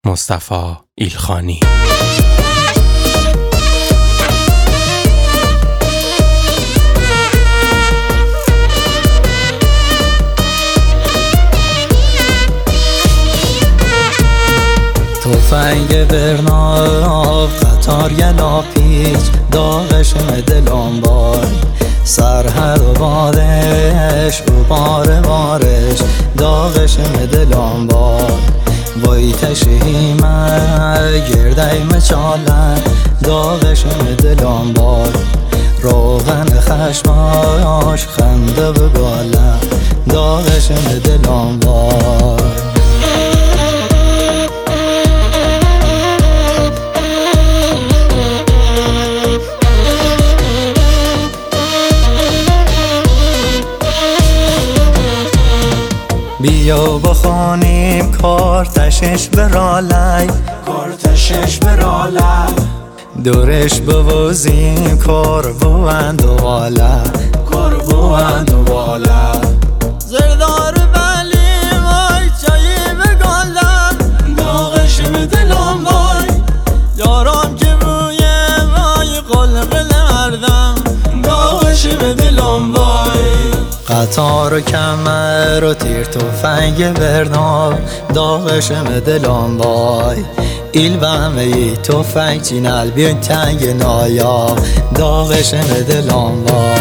مصطفی ایلخانی. تفنگ برناب قطار یلا پیچ داغش دلم بای سرهر و بارش و بارش داغش دلم بای وای تشهیمه گرده مچاله داغش دلم بای روغن خشماش خنده بگاله داغش دلم بای بیا بخونیم کارتشش برالی دورش بوزیم کربوند و والا زردار بلی وای چایی بگالم داغش دلم وای یارم که بوی وای قلقل مردم داغش دلم وای قطار و کمر و تیر تفنگ برناب داغش دلم وای ایل بمه ای تفنگ چینل بیان تنگ نایاب داغش دلم وای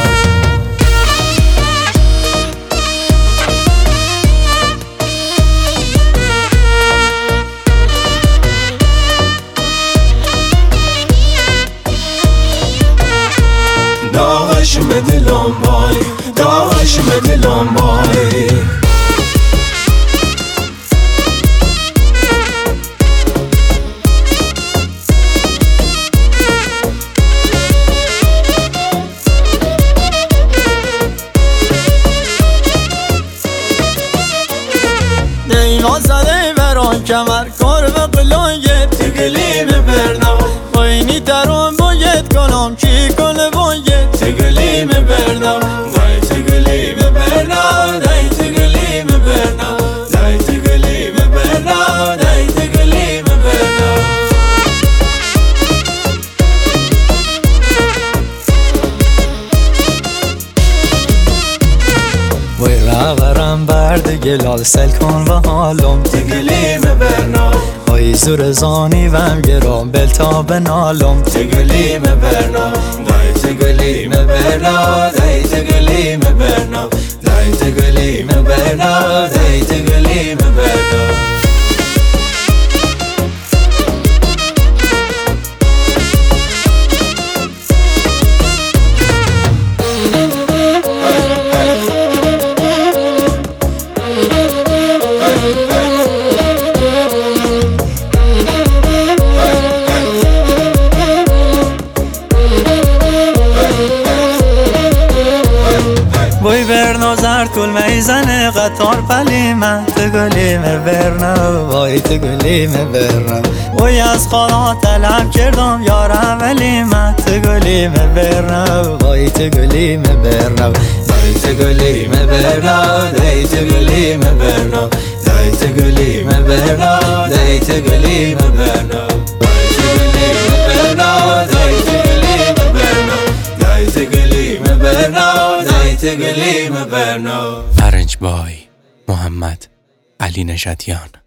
داغش دلم وای داغش دلم وای دیما زده بران کمر کار و قلایت تگلیم برنام باینی درون باید کنم چی کنه باید تگلیم برنام دای تگلیم برنام دای تگلیم برنام دای تگلیم برنام دای تگلیم برنام وی رورم برد گلال سل کن و حالم تگلیم برنام های زور زانی وم گرام بلتا بنالم تگلیم برنام دای تگلیم برنام دای تگلیم برنام دای تگلیم برنام دای تگلیم برنام وی برنا زرد کل میزن قطار پلیمه تگلیم برنا وای تگلیم برنا وی از خانا طلب کردم یار اولیمه تگلیم برنا وای تگلیم برنا دای تگلیم برنام دای تگلیم برنام دای تگلیم برنام دای تگلیم برنام دای تگلیم برنام دای تگلیم برنام ارنج بای محمد علی نژادیان.